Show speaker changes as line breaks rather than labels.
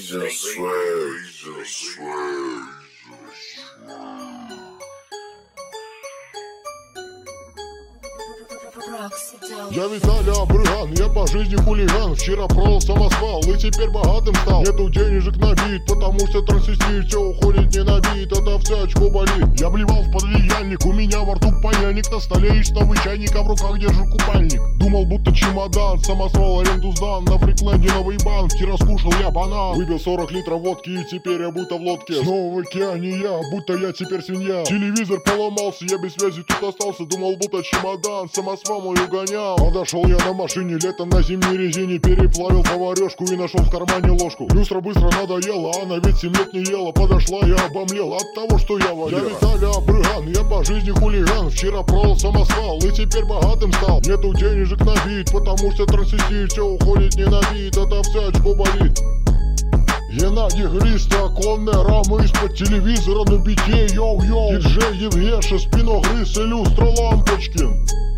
Я Виталий Абрыган, я по жизни хулиган. Вчера продал самосвал и теперь богатым стал. Нету денежек на бит, потому что трансвестит все уходит не на бит, это все очко болит. Я блевал в подвеяльник, у меня во рту паяльник. На столе есть новый чайник, а в руках держу купальник. Думал, будто чемодан, самосвал аренду сдан. На Фрикленде новый банк, вчера скушал я банан. Выпил 40 литров водки и теперь я будто в лодке. Снова в океане я, будто я теперь свинья. Телевизор поломался, я без связи тут остался. Думал, будто чемодан, самосвал мой угонял. Подошел я на машине летом на зимней резине. Переплавил поварешку и нашел в кармане ложку. Люстра быстро надоела, она ведь 7 лет не ела. Подошла, я обомлел от того, что я валера. Я Виталий Абрыган, я по жизни хулиган. Вчера продал самосвал и теперь богатым стал. Нету денежек на бит, потому что трансвестит все уходит не на бит, это все очко болит. Геннадий Гриста, оконные рамы из-под телевизора на бите, йоу-йоу. Диджей Евгеша, спиногрыз и люстра Лампочкин.